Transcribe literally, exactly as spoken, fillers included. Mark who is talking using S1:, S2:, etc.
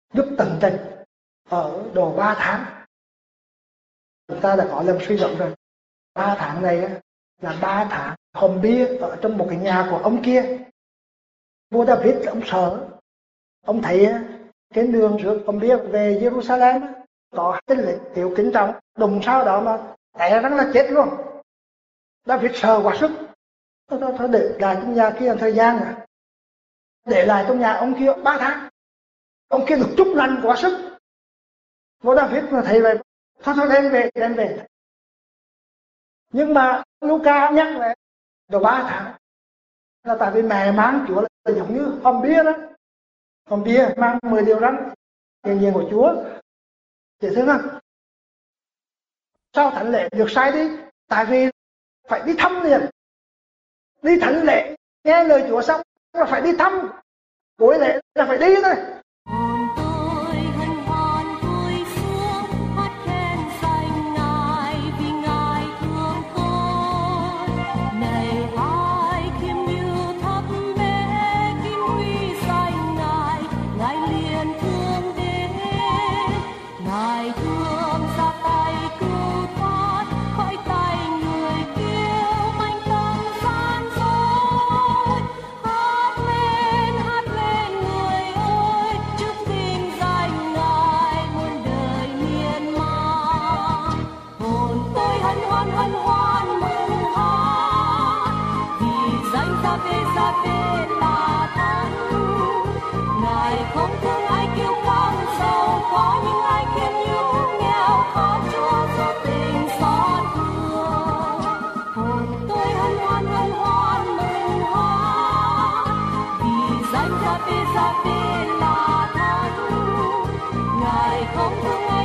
S1: giúp tận tình ở độ ba tháng. Chúng ta đã có lần suy luận rồi, ba tháng này là ba tháng hòm bia ở trong một cái nhà của ông kia. Vua David ông sợ, ông thấy trên đường rước hòm bia về Jerusalem có cái lễ tiệu kính trọng, đùng sau đó mà té rắn là chết luôn. David sợ quá sức, thôi thôi, thôi để lại trong nhà kia thời gian rồi, để lại trong nhà ông kia ba tháng. Ông kia được chúc lành quá sức. Vua David mà thấy vậy, thôi thôi đem về, đem về. Nhưng mà Luca nhắc lại độ ba tháng là tại vì mẹ mang Chúa là giống như hòm bia đó. Hòm bia mang mười điều răn hiện diện của Chúa. Dễ thương không? Sao thánh lễ được sai đi? Tại vì phải đi thăm liền. Đi thánh lễ nghe lời Chúa xong là phải đi thăm. Cuối lễ là phải đi thôi.
S2: Ngài không thương